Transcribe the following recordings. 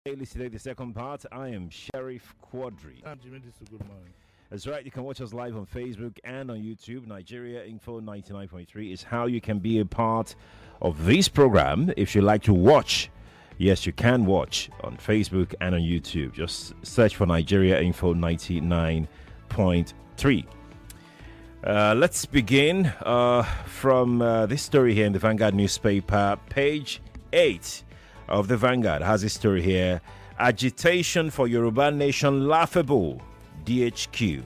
Today, the second part. I am Sheriff Quadri. I'm Jimmy. This is good morning. That's right. You can watch us live on Facebook and on YouTube. Nigeria Info 99.3 is how you can be a part of this program. If you like to watch, yes, you can watch on Facebook and on YouTube. Just search for Nigeria Info 99.3. Let's begin from this story here in the Vanguard newspaper, page 8 of the Vanguard has a story here. Agitation for Yoruba Nation laughable. DHQ.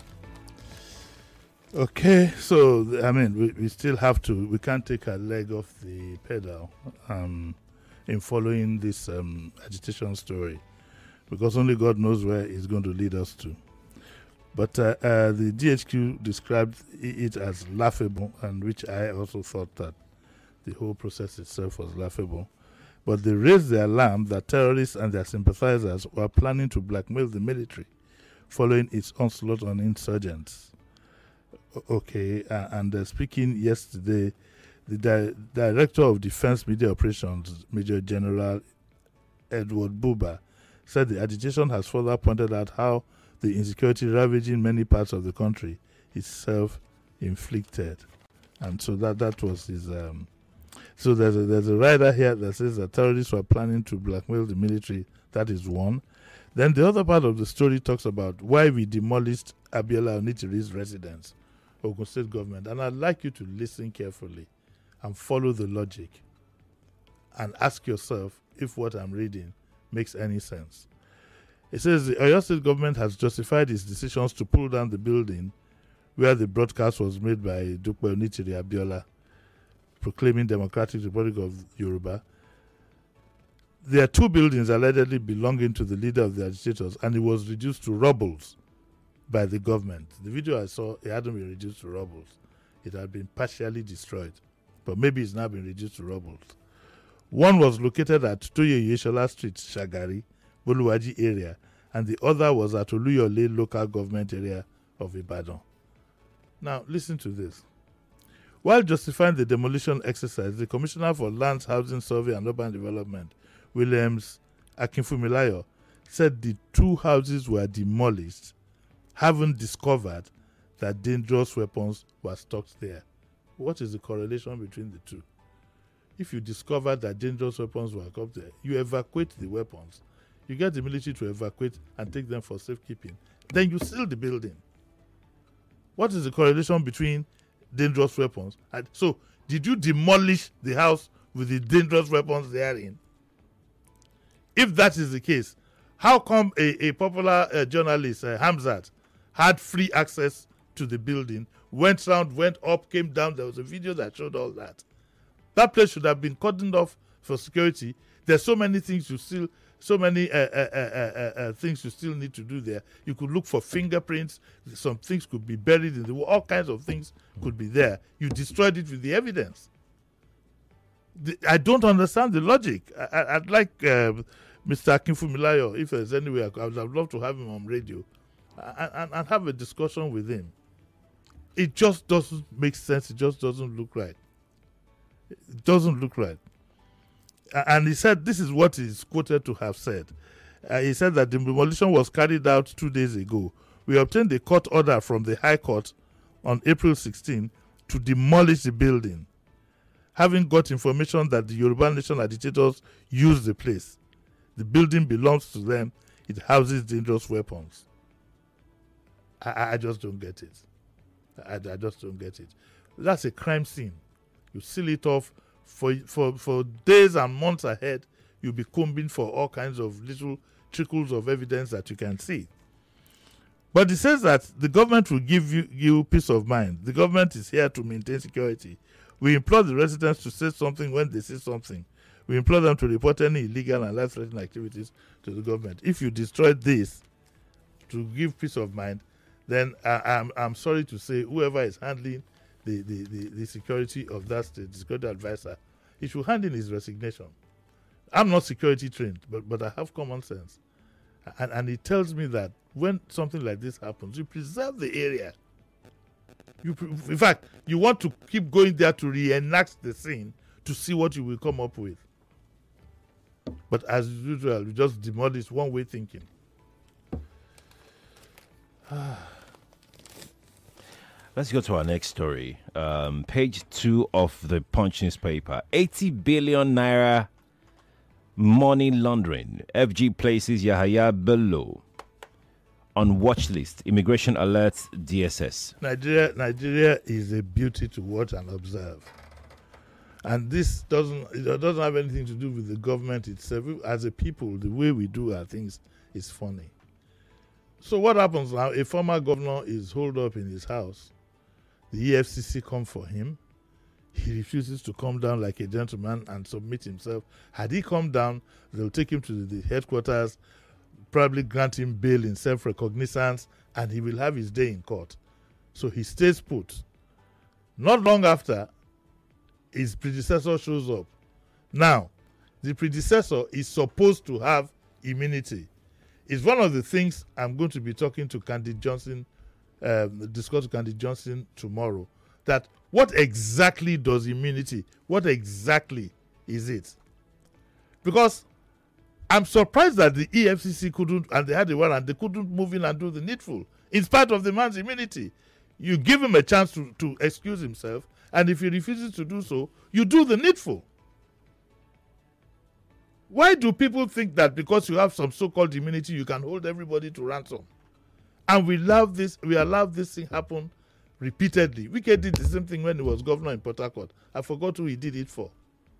Okay, so I mean, we still have to. We can't take our leg off the pedal in following this agitation story, because only God knows where it's going to lead us to. But the DHQ described it as laughable, and which I also thought that the whole process itself was laughable. But they raised the alarm that terrorists and their sympathizers were planning to blackmail the military following its onslaught on insurgents. Okay, and speaking yesterday, the Director of Defense Media Operations, Major General Edward Buba, said the agitation has further pointed out how the insecurity ravaging many parts of the country is self-inflicted. And so that was his... So there's a rider here that says that terrorists were planning to blackmail the military. That is one. Then the other part of the story talks about why we demolished Abiola Onitiri's residence, Ogun State government. And I'd like you to listen carefully and follow the logic and ask yourself if what I'm reading makes any sense. It says the Oyo State government has justified its decisions to pull down the building where the broadcast was made by Dupe Onitiri Abiola, proclaiming Democratic Republic of Yoruba. There are two buildings allegedly belonging to the leader of the agitators, and it was reduced to rubbles by the government. The video I saw, it hadn't been reduced to rubbles. It had been partially destroyed, but maybe it's now been reduced to rubbles. One was located at Toye Yeshola Street, Shagari, Boluwaji area, and the other was at Oluyole local government area of Ibadan. Now, listen to this. While justifying the demolition exercise, the Commissioner for Lands, Housing, Survey and Urban Development, Williams Akinfumilayo, said the two houses were demolished, having discovered that dangerous weapons were stocked there. What is the correlation between the two? If you discover that dangerous weapons were kept there, you evacuate the weapons. You get the military to evacuate and take them for safekeeping. Then you seal the building. What is the correlation between dangerous weapons? And so, did you demolish the house with the dangerous weapons therein? If that is the case, how come a popular journalist, Hamzat, had free access to the building, went round, went up, came down? There was a video that showed all that. That place should have been cordoned off for security. There's so many things you still, things you still need to do there. You could look for fingerprints. Some things could be buried in the wall. All kinds of things could be there. You destroyed it with the evidence. I don't understand the logic. I'd like Mr. Akinfumilayo, if there's any way, I would have loved to have him on radio and have a discussion with him. It just doesn't make sense. It just doesn't look right. It doesn't look right. And he said, this is what he's quoted to have said. He said that the demolition was carried out 2 days ago. We obtained a court order from the High Court on April 16 to demolish the building, having got information that the Yoruba Nation agitators used the place. The building belongs to them. It houses dangerous weapons. I just don't get it. I just don't get it. That's a crime scene. You seal it off. For days and months ahead, you'll be combing for all kinds of little trickles of evidence that you can see. But it says that the government will give you peace of mind. The government is here to maintain security. We implore the residents to say something when they see something. We implore them to report any illegal and life-threatening activities to the government. If you destroyed this to give peace of mind, then I'm sorry to say whoever is handling the security of that state, the security advisor, he should hand in his resignation. I'm not security trained, but I have common sense. And it tells me that when something like this happens, you preserve the area. In fact, you want to keep going there to reenact the scene to see what you will come up with. But as usual, we just demolish one-way thinking. Let's go to our next story. Page 2 of the Punch newspaper. 80 billion naira money laundering. FG places Yahaya Bello on watch list. Immigration alerts DSS. Nigeria is a beauty to watch and observe. And this doesn't have anything to do with the government itself. As a people, the way we do our things is funny. So what happens now? A former governor is holed up in his house. The EFCC come for him. He refuses to come down like a gentleman and submit himself. Had he come down, they'll take him to the headquarters, probably grant him bail in self-recognizance, and he will have his day in court. So he stays put. Not long after, his predecessor shows up. Now, the predecessor is supposed to have immunity. It's one of the things I'm going to be talking to Candy Johnson, discuss with Candy Johnson tomorrow. That what exactly does immunity? What exactly is it? Because I'm surprised that the EFCC couldn't, and they had a warrant, they couldn't move in and do the needful, in spite of the man's immunity. You give him a chance to excuse himself, and if he refuses to do so, you do the needful. Why do people think that because you have some so-called immunity, you can hold everybody to ransom? And we allow this thing happen repeatedly. Wike did the same thing when he was governor in Port Harcourt. I forgot who he did it for.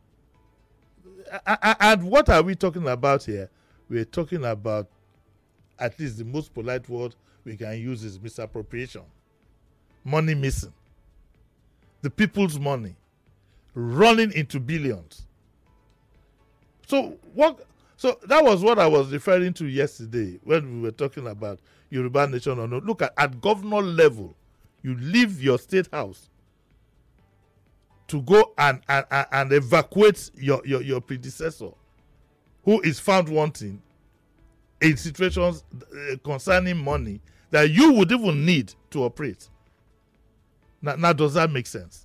And what are we talking about here? We're talking about, at least the most polite word we can use is misappropriation. Money missing. The people's money running into billions. So that was what I was referring to yesterday when we were talking about Yoruba Nation or not. Look at governor level, you leave your state house to go and evacuate your predecessor who is found wanting in situations concerning money that you would even need to operate. Now, does that make sense?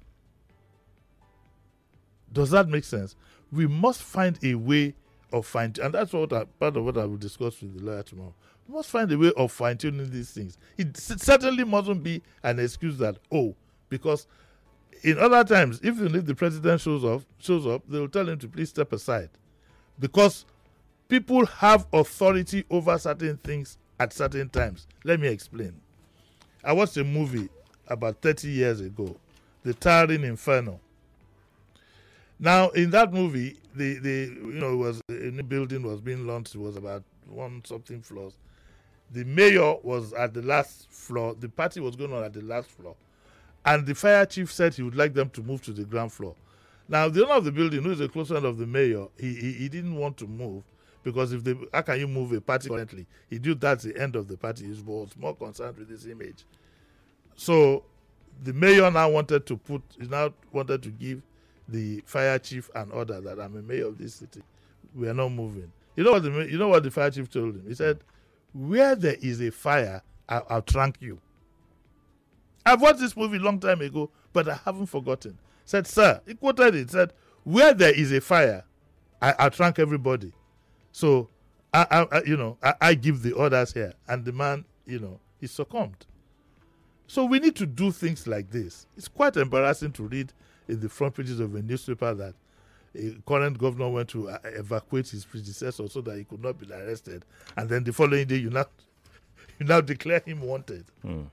Does that make sense? We must find a way of fine-tuning, and that's part of what I will discuss with the lawyer tomorrow. We must find a way of fine-tuning these things. It certainly mustn't be an excuse that, because in other times, even if the president shows up, they will tell him to please step aside. Because people have authority over certain things at certain times. Let me explain. I watched a movie about 30 years ago, The Towering Inferno. Now, in that movie, it was a new building was being launched. It was about 1-something floors. The mayor was at the last floor. The party was going on at the last floor. And the fire chief said he would like them to move to the ground floor. Now, the owner of the building, who is a close friend of the mayor, he didn't want to move because how can you move a party currently? He knew that's the end of the party. He was more concerned with his image. So the mayor now wanted to give the fire chief an order that I'm a mayor of this city. We are not moving. You know what the fire chief told him? He said, "Where there is a fire, I'll trunk you." I've watched this movie a long time ago, but I haven't forgotten. Said, "Sir," he quoted it, said, "Where there is a fire, I'll trunk everybody." So I give the orders here, and the man, he succumbed. So we need to do things like this. It's quite embarrassing to read in the front pages of a newspaper that a current governor went to evacuate his predecessor so that he could not be arrested, and then the following day you now declare him wanted.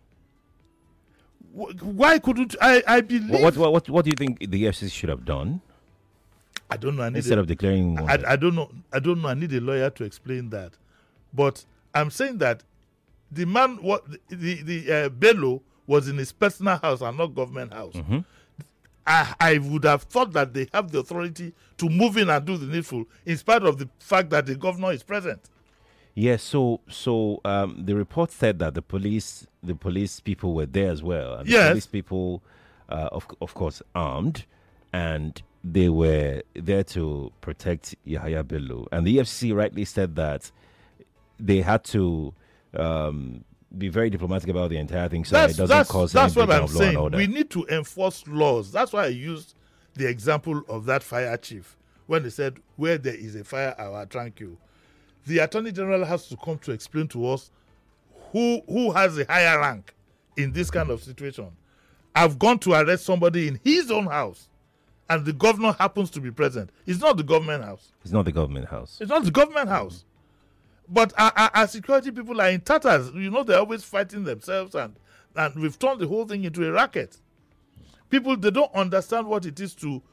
Why couldn't I believe? What do you think the FCC should have done? I don't know. Instead of declaring wanted. I don't know. I need a lawyer to explain that. But I'm saying that the man, Bello was in his personal house and not government house. Mm-hmm. I would have thought that they have the authority to move in and do the needful, in spite of the fact that the governor is present. Yes. So the report said that the police people were there as well. And the police people, of course, armed, and they were there to protect Yahaya Bello. And the EFCC rightly said that they had to be very diplomatic about the entire thing, so it doesn't cause any breakdown of law and order. We need to enforce laws. That's why I used the example of that fire chief when they said, where there is a fire, I will attract you. The Attorney General has to come to explain to us who has a higher rank in this kind of situation. I've gone to arrest somebody in his own house, and the governor happens to be present. It's not the government house. It's not the government house. It's not the government house. But our security people are in tatters. You know, they're always fighting themselves, and we've turned the whole thing into a racket. People, they don't understand what it is to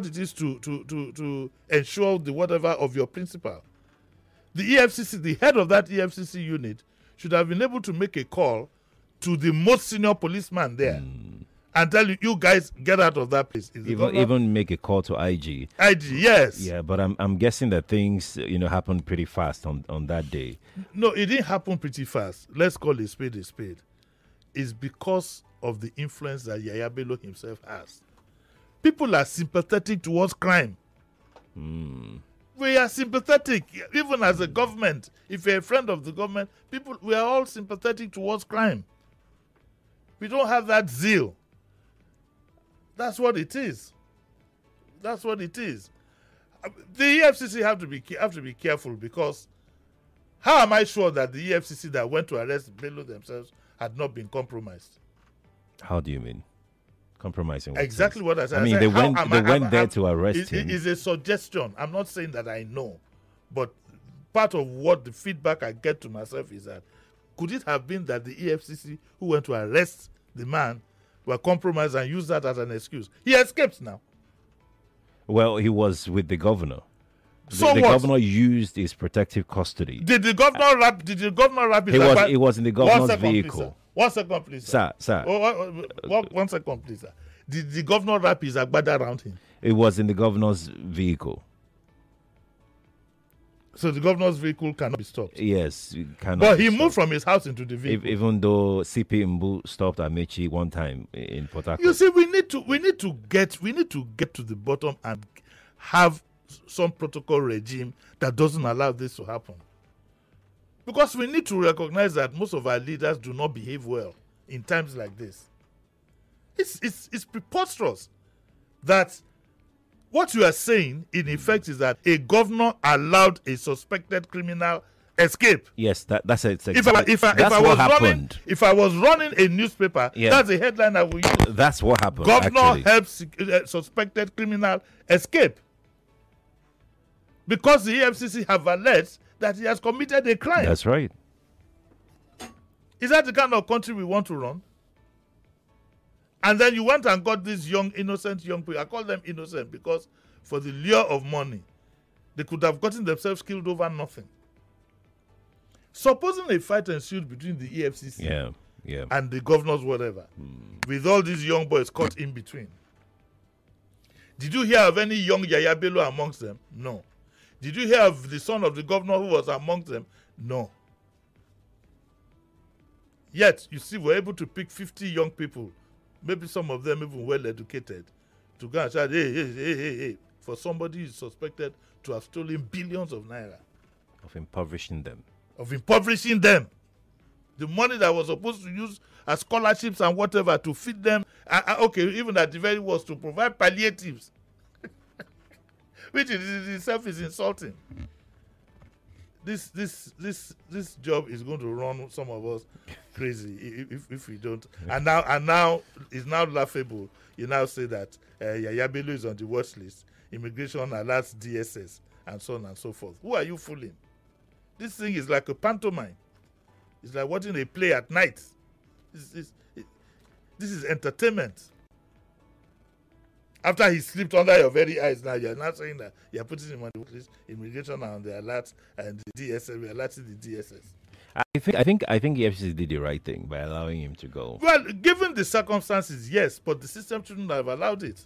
ensure the whatever of your principal. The EFCC, the head of that EFCC unit, should have been able to make a call to the most senior policeman there and tell you guys, get out of that place. Even make a call to IG. IG, yes. Yeah, but I'm guessing that things happened pretty fast on that day. No, it didn't happen pretty fast. Let's call a spade a spade. It's because of the influence that Yaya Bello himself has. People are sympathetic towards crime. We are sympathetic, even as a government. If you're a friend of the government, we are all sympathetic towards crime. We don't have that zeal. That's what it is. That's what it is. The EFCC have to be careful, because how am I sure that the EFCC that went to arrest Bello themselves had not been compromised? How do you mean? Compromising? Exactly what I said. I mean, they went there to arrest him. It is a suggestion. I'm not saying that I know, but part of what the feedback I get to myself is that, could it have been that the EFCC who went to arrest the man were compromised and used that as an excuse? He escaped now. Well, he was with the governor. So the what? governor used his protective custody. Did the governor wrap his He was in the governor's vehicle. 1 second, please, sir. Sir. 1 second, please, sir. Did the governor wrap his agbada around him? It was in the governor's vehicle. So the governor's vehicle cannot be stopped? Yes, it cannot. But he moved from his house into the vehicle. Even though CP Mbu stopped Amechi one time in Port Harcourt. You see, we need to get to the bottom and have some protocol regime that doesn't allow this to happen. Because we need to recognize that most of our leaders do not behave well in times like this. It's preposterous that what you are saying, in effect, is that a governor allowed a suspected criminal escape. Yes, that's it. If I was running a newspaper, that's the headline I would use. That's what happened. Governor helps suspected criminal escape, because the EFCC have alleged that he has committed a crime. That's right. Is that the kind of country we want to run? And then you went and got these innocent young people. I call them innocent because for the lure of money, they could have gotten themselves killed over nothing. Supposing a fight ensued between the EFCC and the governors, whatever, with all these young boys caught in between. Did you hear of any young Yaya Bello amongst them? No. Did you hear of the son of the governor who was amongst them? No. Yet, you see, we're able to pick 50 young people, maybe some of them even well-educated, to go and shout, hey, for somebody who is suspected to have stolen billions of naira. Of impoverishing them. The money that was supposed to use as scholarships and whatever to feed them, even at the very worst, to provide palliatives, which in itself is insulting. This job is going to run some of us crazy if we don't. And now it's now laughable. You now say that Yaya Bello is on the watch list. Immigration alerts DSS and so on and so forth. Who are you fooling? This thing is like a pantomime. It's like watching a play at night. This is entertainment. After he slipped under your very eyes, now you're not saying that you're putting him on the list, immigration on the alert, and the DSS, we're alerting the DSS. I think EFCC did the right thing by allowing him to go. Well, given the circumstances, yes, but the system shouldn't have allowed it.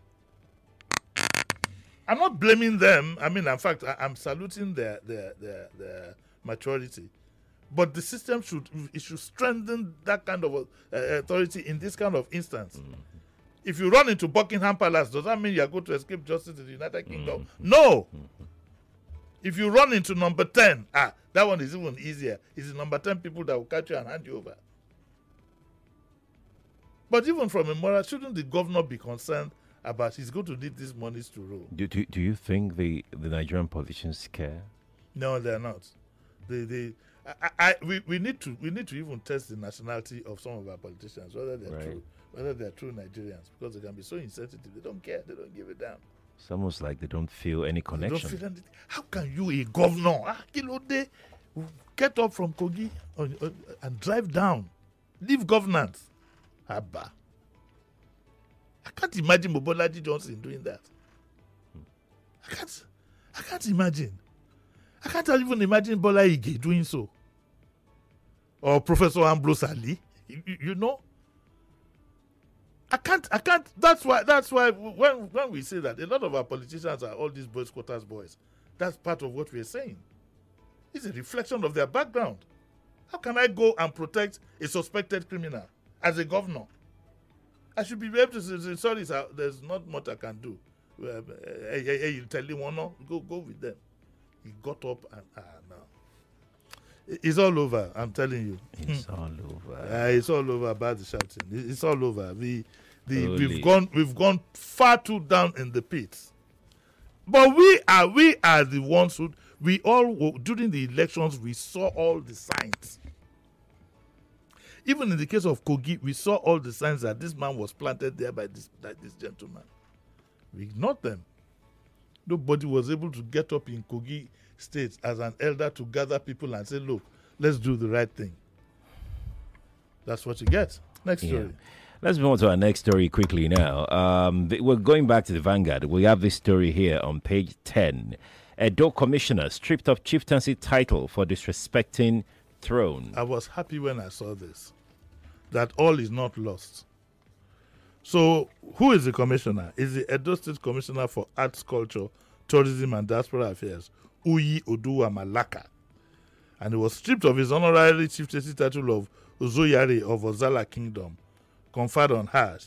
I'm not blaming them. I mean, in fact, I'm saluting their maturity. But the system should strengthen that kind of authority in this kind of instance. If you run into Buckingham Palace, does that mean you are going to escape justice in the United Kingdom? No. If you run into number 10, that one is even easier. It's the number 10 people that will catch you and hand you over. But even from a moral, shouldn't the governor be concerned about he's going to need these monies to roll. Do you think the Nigerian politicians care? No, they're not. We need to even test the nationality of some of our politicians, whether they're true Nigerians, because they can be so insensitive. They don't care. They don't give a damn. It's almost like they don't feel any connection. They don't feel anything. How can you, a governor, get up from Kogi and drive down, leave governance? Abba. I can't imagine Mobolaji Johnson doing that. I can't imagine. I can't even imagine Bola Ige doing so. Or Professor Ambrose Ali. You know? I can't. That's why when we say that, a lot of our politicians are all these boys' quarters boys. That's part of what we're saying. It's a reflection of their background. How can I go and protect a suspected criminal as a governor? I should be able to say, sorry, sir, there's not much I can do. You tell him, no, go with them. He got up and no. It's all over, I'm telling you. It's all over. It's all over about the shouting. It's all over. We've gone far too down in the pits. But we are the ones who during the elections we saw all the signs. Even in the case of Kogi, we saw all the signs that this man was planted there by this gentleman. We ignored them. Nobody was able to get up in Kogi State as an elder to gather people and say, look, let's do the right thing. That's what you get. Next story. Let's move on to our next story quickly now. We're going back to the Vanguard. We have this story here on page 10. Edo commissioner stripped of chieftaincy title for disrespecting throne. I was happy when I saw this, that all is not lost. So, who is the commissioner? Is the Edo State Commissioner for Arts, Culture, Tourism and Diaspora Affairs, Uyi Oduwa Malaka. And he was stripped of his honorary chieftaincy title of Uzoyari of Ozala Kingdom, conferred on her,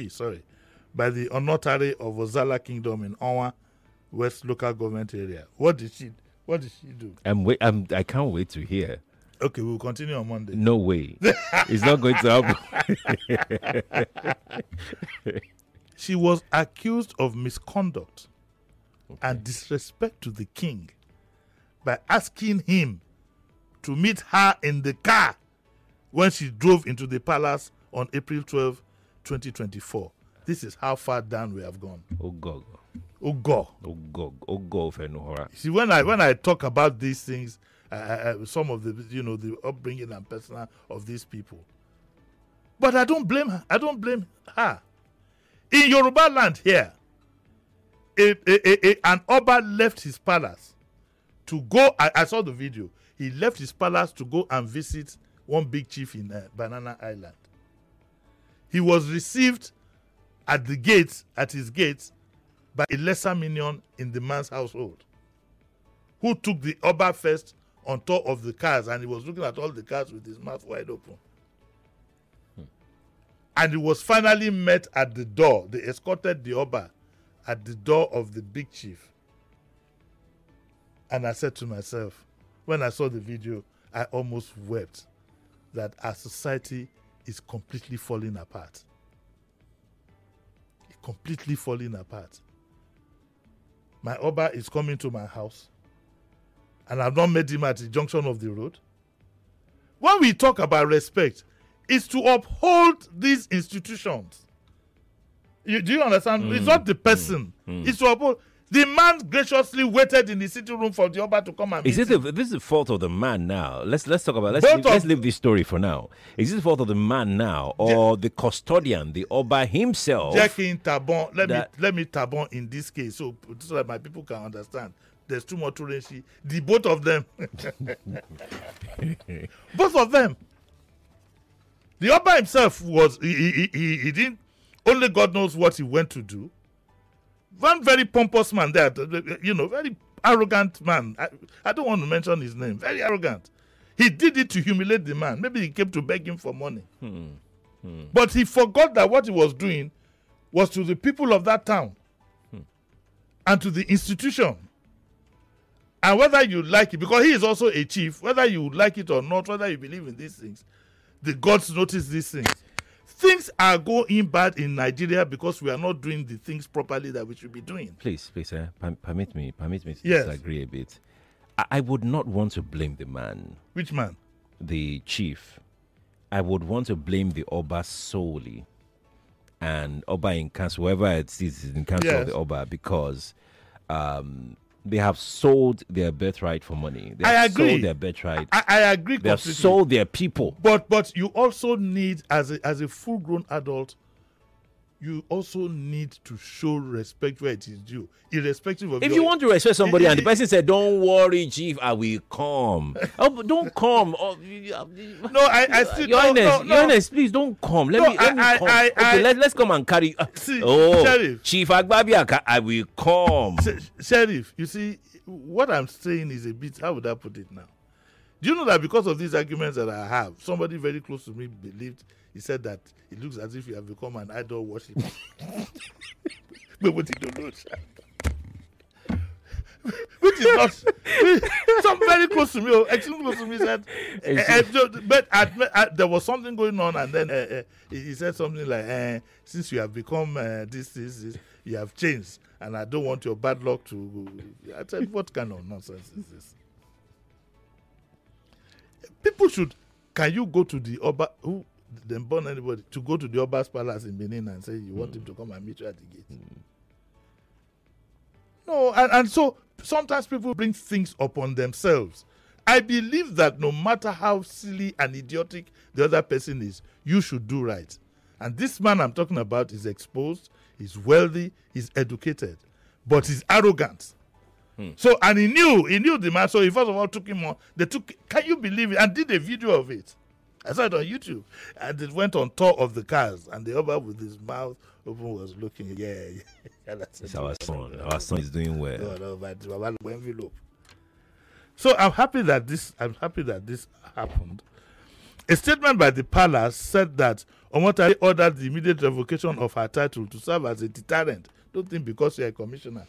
by the Onotari of Ozala Kingdom in Onwa West Local Government Area. What did she do? I can't wait to hear. Okay, we'll continue on Monday. No way. It's not going to happen. She was accused of misconduct and disrespect to the king by asking him to meet her in the car when she drove into the palace on April 12, 2024. This is how far down we have gone. Oh God. See, when I talk about these things, some of the upbringing and personal of these people, but I don't blame her. I don't blame her. In Yoruba land here, an Oba left his palace to go. I saw the video. He left his palace to go and visit one big chief in Banana Island. He was received at his gates, by a lesser minion in the man's household, who took the Oba first on top of the cars, and he was looking at all the cars with his mouth wide open. And he was finally met at the door. They escorted the Oba at the door of the big chief. And I said to myself, when I saw the video, I almost wept that our society is completely falling apart. Completely falling apart. My Oba is coming to my house, and I've not met him at the junction of the road. When we talk about respect, it's to uphold these institutions. Do you understand? It's not the person. It's to uphold. The man graciously waited in the sitting room for the Oba to come and meet him. This is the fault of the man now. Let's talk about let's leave this story for now. Is it the fault of the man now, or the custodian, the Oba himself? Jackie Tabon, let me Tabon in this case, so that my people can understand. There's too much to the both of them. Both of them. The Oba himself was he didn't. Only God knows what he went to do. One very pompous man there, very arrogant man. I don't want to mention his name. Very arrogant. He did it to humiliate the man. Maybe he came to beg him for money. But he forgot that what he was doing was to the people of that town and to the institution. And whether you like it, because he is also a chief, whether you like it or not, whether you believe in these things, the gods notice these things. things are going bad in Nigeria because we are not doing the things properly that we should be doing. Please, permit me to Yes. disagree a bit. I would not want to blame the man, Which man? the chief. I would want to blame the Oba solely, and Oba in council, whoever it is in council of Yes. the Oba, because they have sold their birthright for money. They I have agree. sold their birthright. I agree They have completely. sold their people. But you also need, as a full grown adult, you also need to show respect where it is due, irrespective of. If you want to respect somebody and the person said, "Don't worry, chief, I will come." Oh, but don't come. Oh, No, I still Your Highness, no. Your Highness, please don't come. Let me come. Okay, let's come and carry. See, Oh, Sheriff. Chief Agbabiaka, I will come. Sheriff, you see, what I'm saying is a bit. How would I put it now? Do you know that because of these arguments that I have, somebody very close to me believed, he said that it looks as if you have become an idol worshiper. But what you don't know, sir. Which is not. Some very close to me, extremely close to me, said, but there was something going on, and then he said something like, since you have become this, you have changed, and I don't want your bad luck to. I said, what kind of nonsense is this? People should. Can you go to the Oba who then burn anybody to go to the Oba's palace in Benin and say you want him to come and meet you at the gate? No, and so sometimes people bring things upon themselves. I believe that no matter how silly and idiotic the other person is, you should do right. And this man I'm talking about is exposed, he's wealthy, he's educated, but he's arrogant. So, and he knew the man. So he first of all took him on. Can you believe it? And did a video of it. I saw it on YouTube. And it went on tour of the cars. And the Oba with his mouth open was looking. Yeah. It's our son. Our son is doing well. So I'm happy that this happened. A statement by the palace said that Omotari ordered the immediate revocation of her title to serve as a deterrent. Don't think because you're a commissioner.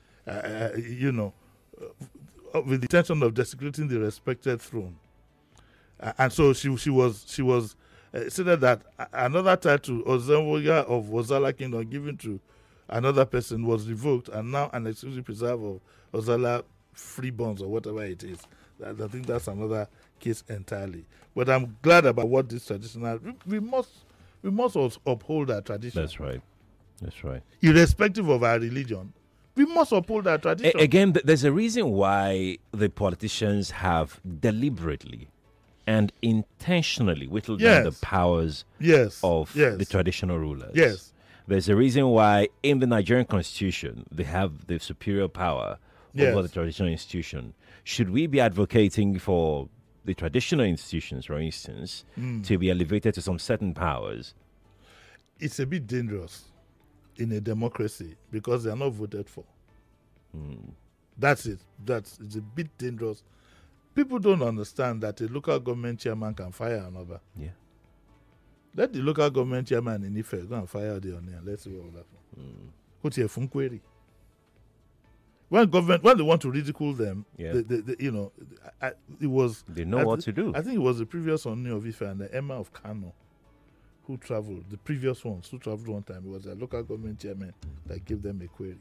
With the intention of desecrating the respected throne, and so she was said that another title, Ozenwoya of Ozala Kingdom, given to another person was revoked, and now an exclusive preserve of Ozala Freeborns or whatever it is. I think that's another case entirely. But I'm glad about what this traditional. We must also uphold our tradition. That's right. Irrespective of our religion. We must uphold our tradition. Again, there's a reason why the politicians have deliberately and intentionally whittled down the powers of the traditional rulers. Yes. There's a reason why in the Nigerian constitution they have the superior power over the traditional institution. Should we be advocating for the traditional institutions, for instance, to be elevated to some certain powers? It's a bit dangerous in a democracy because they are not voted for. That's it. It's a bit dangerous. People don't understand that a local government chairman can fire another. Yeah. Let the local government chairman in Ife go and fire the onion. Let's see what will happen. Put here from query. When they want to ridicule them, it was. They know what to do. I think it was the previous Oni of Ife and the Emma of Kano who traveled. The previous ones who traveled one time. It was a local government chairman that gave them a query.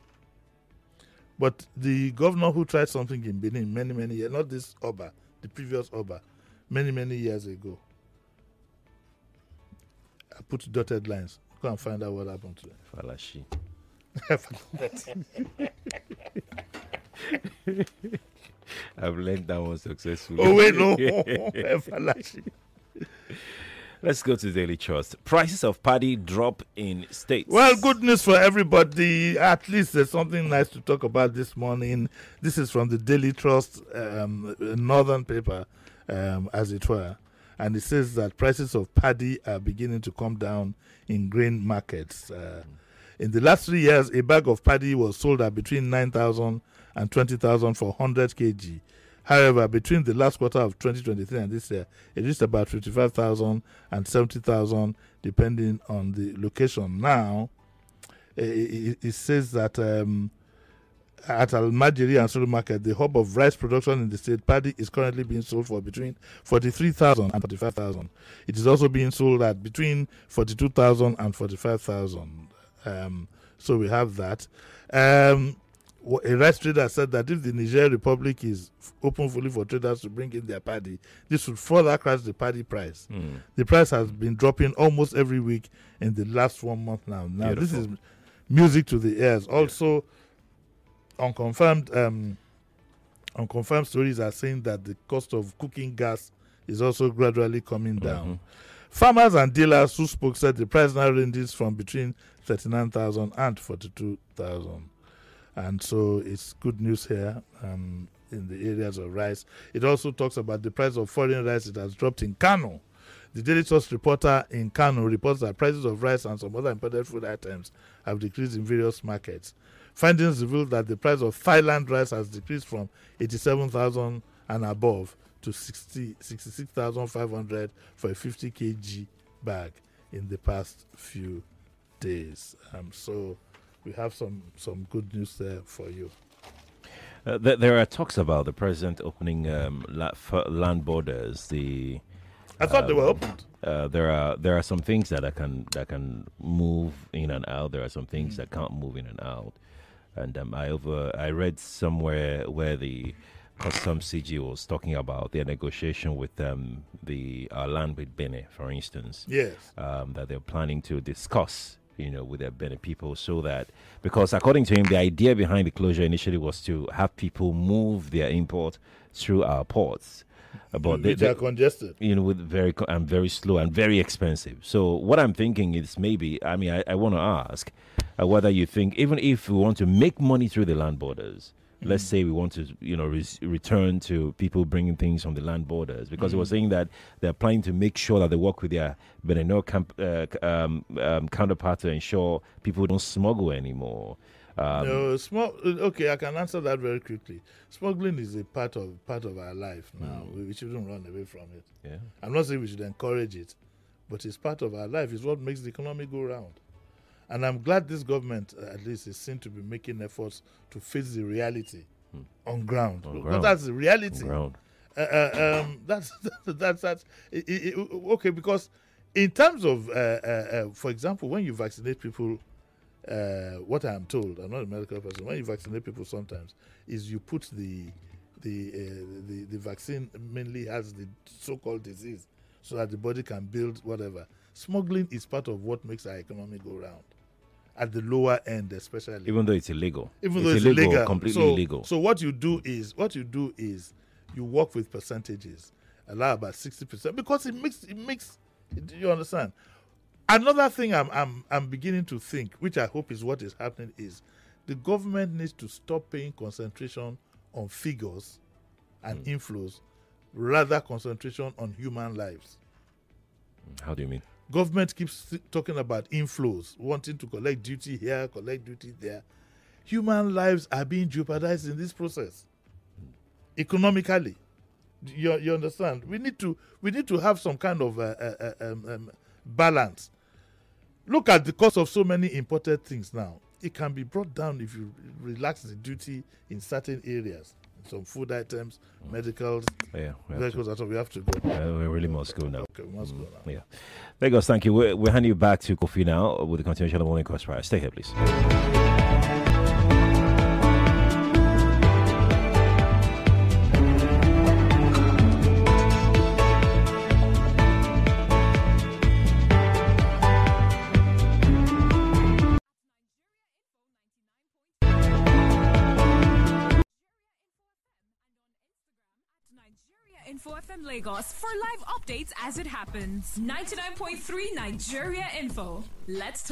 But the governor who tried something in Benin many years, not this Oba, the previous Oba, many years ago. I put dotted lines. Go and find out what happened to him. Falashi. I've learned that one successfully. Oh, wait, no. Falashi. Let's go to Daily Trust. Prices of paddy drop in states. Well, good news for everybody. At least there's something nice to talk about this morning. This is from the Daily Trust northern paper, as it were. And it says that prices of paddy are beginning to come down in grain markets. In the last 3 years, a bag of paddy was sold at between 9,000 and 20,000 for 100 kg. However, between the last quarter of 2023 and this year, it reached about 55,000 and 70,000, depending on the location. Now, it says that at Al-Majiri and Sulu Market, the hub of rice production in the state, paddy is currently being sold for between 43,000 and 45,000. It is also being sold at between 42,000 and 45,000. So we have that. A rice trader said that if the Niger Republic is open fully for traders to bring in their paddy, this would further crash the paddy price. The price has been dropping almost every week in the last 1 month now. Now, Beautiful. This is music to the ears. Also, unconfirmed stories are saying that the cost of cooking gas is also gradually coming down. Farmers and dealers who spoke said the price now ranges from between 39,000 and 42,000. And so it's good news here in the areas of rice. It also talks about the price of foreign rice. It has dropped in Kano. The Daily Trust reporter in Kano reports that prices of rice and some other imported food items have decreased in various markets. Findings reveal that the price of Thailand rice has decreased from 87,000 and above to 66,500 for a 50 kg bag in the past few days. So we have some good news there for you. There are talks about the president opening land borders. I thought they were opened. There are some things that can move in and out. There are some things that can't move in and out. And I read somewhere where the Customs CG was talking about their negotiation with the land with Benin, for instance. Yes. That they're planning to discuss, with their Benin people, so that, because according to him, the idea behind the closure initially was to have people move their import through our ports. But they are congested, with very slow and very expensive. So what I'm thinking is maybe, I want to ask whether you think, even if we want to make money through the land borders, let's say we want to, return to people bringing things from the land borders, because they were saying that they're planning to make sure that they work with their Benin counterpart to ensure people don't smuggle anymore. Okay, I can answer that very quickly. Smuggling is a part of our life now. We shouldn't run away from it. Yeah. I'm not saying we should encourage it, but it's part of our life. It's what makes the economy go round. And I'm glad this government, at least, is seen to be making efforts to face the reality on ground. Because that's the reality. Okay, because in terms of, for example, when you vaccinate people, what I am told, I'm not a medical person, when you vaccinate people sometimes, is you put the vaccine mainly has the so-called disease so that the body can build whatever. Smuggling is part of what makes our economy go round. At the lower end, especially. Even though it's illegal. Even though it's illegal. Completely illegal. So what you do is you work with percentages. Allow about 60%, because it makes you understand. Another thing I'm beginning to think, which I hope is what is happening, is the government needs to stop paying concentration on figures and inflows, rather concentration on human lives. How do you mean? Government keeps talking about inflows, wanting to collect duty here, collect duty there. Human lives are being jeopardized in this process. Economically, you understand? We need to have some kind of balance. Look at the cost of so many imported things now. It can be brought down if you relax the duty in certain areas. Some food items, medicals, vehicles, that's all. We have to go. We really must go now. Okay, we must go now. Yeah. Lagos, thank you. We'll hand you back to Kofi now with the continuation of Morning Crossfire. Stay here, please. Info FM Lagos for live updates as it happens. 99.3 Nigeria Info. Let's talk.